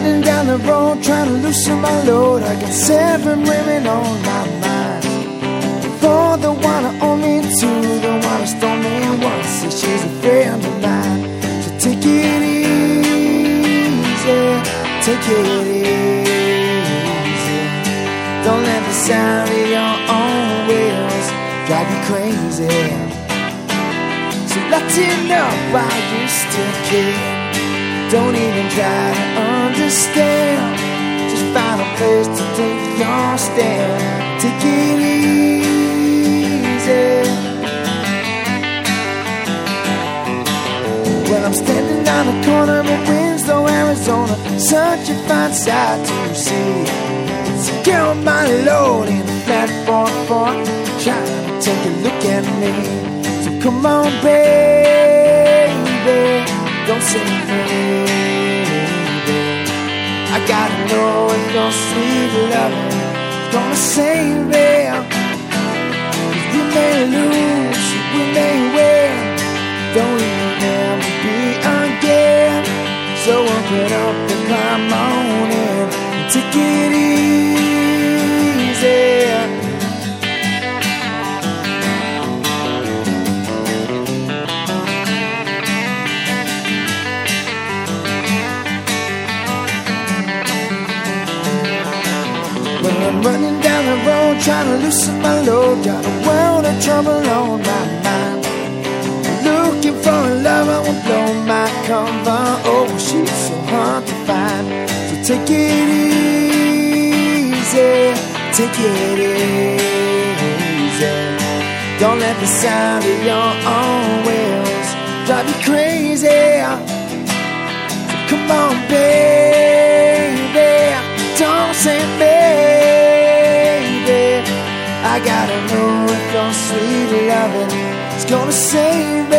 running down the road trying to loosen my load. I got 7 women on my mind. 4 the one who owe me, 2 the one who stole me once. See, she's a friend of mine. So take it easy, take it easy. Don't let the sound of your own wheels drive you crazy. So lighten up while you still can. Don't even try to understand. Just find a place to take your stand. Take it easy. Well, I'm standing on the corner of Winslow, Arizona, such a fine sight to see. So get on my load in a flat 4-4, trying to take a look at me. So come on, baby, don't say baby. I gotta know if your sweet loving is gonna save me. 'Cause we may lose, we may win, don't even ever be again. So open up and come on in and take it easy. I'm running down the road trying to loosen my load. Got a world of trouble on my mind. Looking for a lover won't blow my cover. Oh, she's so hard to find. So take it easy, take it easy. Don't let the sound of your own wheels drive you crazy. So come on, baby, don't say baby. I gotta know if your sweet loving is gonna save me.